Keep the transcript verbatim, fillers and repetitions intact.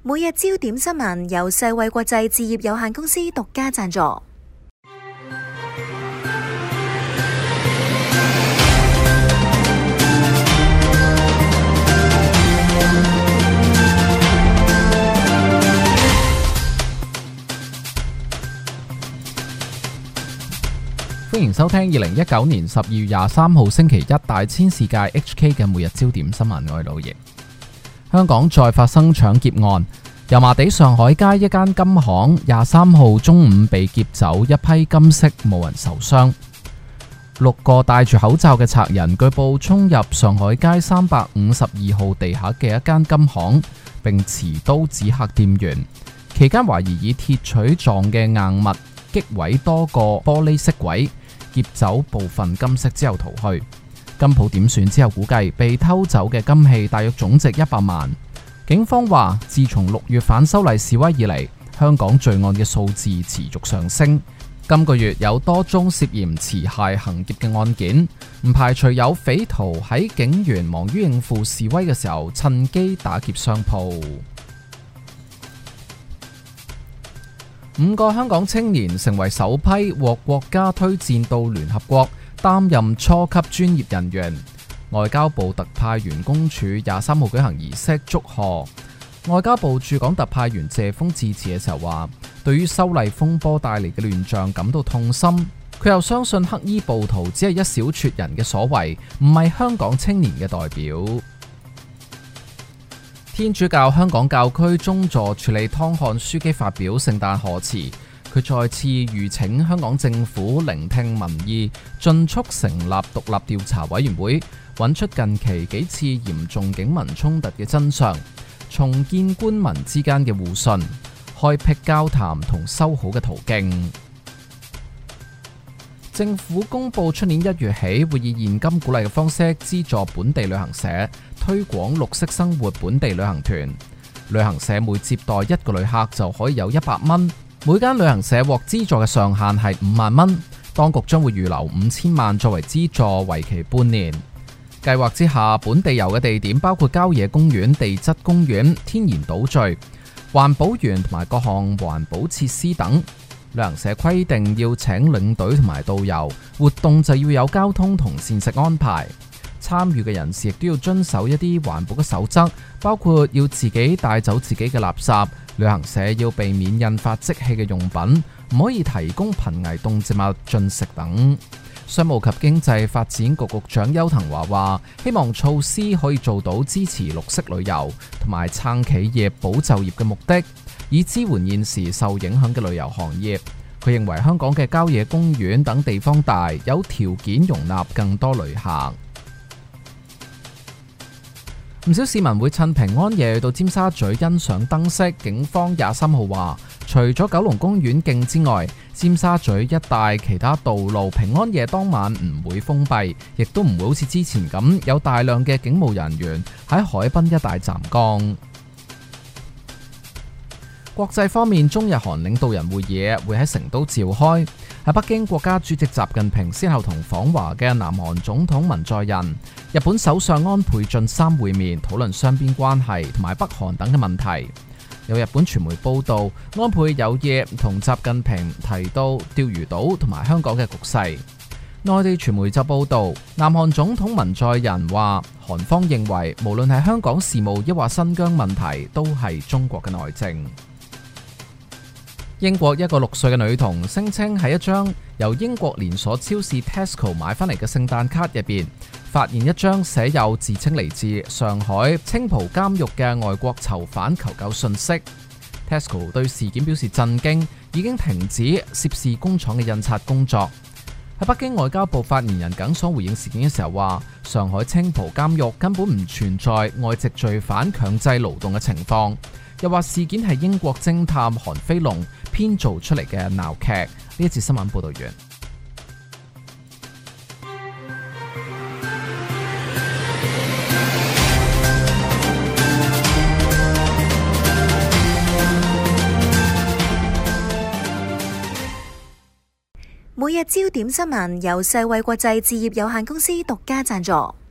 每日焦點新聞由世衛國際置業有限公司獨家贊助。 歡迎收聽二零一九年十二月廿三號星期一大千世界 H K 嘅每日焦點新聞，我係老爺。香港再發生搶劫案，油麻地上海街一間金行廿三號中午被劫走一批金飾，冇人受傷。六個戴住口罩嘅賊人據報衝入上海街三百五十二號地下嘅一間金行，並持刀指嚇店員，期間懷疑以鐵錘狀嘅硬物擊毀多個玻璃飾櫃，劫走部分金飾之後逃去。金鋪點算之後估計被偷走嘅金器大約總值一百萬。警方話，自從六月反修例示威以嚟，香港罪案嘅數字持續上升。今個月有多宗涉嫌持械行劫嘅案件，唔排除有匪徒喺警員忙於應付示威嘅時候趁機打劫商鋪。五個香港青年成為首批獲國家推薦到聯合國擔任初級專業人員。外交部特派員公署廿三號舉行儀式祝賀。外交部駐港特派員謝鋒致辭嘅時候話，對於修例風波帶嚟嘅亂象感到痛心。佢又相信黑衣暴徒只係一小撮人嘅所為，唔係香港青年嘅代表。天主教香港教區宗座署理湯漢樞機發表聖誕賀詞，佢再次籲請香港政府聆聽民意，盡速成立獨立調查委員會，揾出近期幾次嚴重警民衝突嘅真相，重建官民之間嘅互信，開闢交談同修好嘅途徑。政府公布出年一月起會以現金鼓勵嘅方式資助本地旅行社推廣綠色生活本地旅行團。旅行社每接待一個旅客就可以有一百蚊，每間旅行社獲資助嘅上限係五萬蚊。當局將會預留五千萬作為資助，為期半年。計劃之下，本地遊嘅地點包括郊野公園、地質公園、天然島嶼、環保園同埋各項環保設施等。旅行社規定要請領隊同埋導遊，活動就要有交通同膳食安排。參與嘅人士亦都要遵守一啲環保嘅守則，包括要自己帶走自己嘅垃圾，旅行社要避免印發即棄嘅用品，唔可以提供瀕危動植物進食等。商務及經濟發展局局長邱騰華話，希望措施可以做到支持綠色旅遊同埋撐企業保就業嘅目的，以支援現時受影響嘅旅遊行業。佢認為香港嘅郊野公園等地方大，有條件容納更多旅客。唔少市民會趁平安夜去到尖沙咀欣賞燈飾。警方廿三號話，除咗九龍公園徑之外，尖沙咀一帶其他道路平安夜當晚唔會封閉，亦都唔會好似之前咁有大量嘅警務人員喺海濱一帶站崗。國際方面，中日韓領導人會議會喺成都召開。喺北京，國家主席習近平先後同訪華嘅南韓總統文在寅、日本首相安倍晉三會面，討論雙邊關係同埋北韓等嘅問題。有日本傳媒報道，安倍有意同習近平提到釣魚島同埋香港嘅局勢。內地傳媒就報道，南韓總統文在寅話，韓方認為無論係香港事務抑或新疆問題，都係中國嘅內政。英國一個六歲嘅女童聲稱喺一張由英國連鎖超市 Tesco 買翻嚟嘅聖誕卡入邊，發現一張寫有自稱嚟自上海青浦監獄嘅外國囚犯求救信息。Tesco 對事件表示震驚，已經停止涉事工廠嘅印刷工作。喺北京，外交部發言人耿爽回應事件嘅時候話，上海青浦監獄根本唔存在外籍罪犯強制勞動嘅情況。又話事件係英國偵探韓飛龍編造出嚟嘅鬧劇。呢一節新聞報道完。 每日焦點新聞由世衛國際置業有限公司獨家贊助。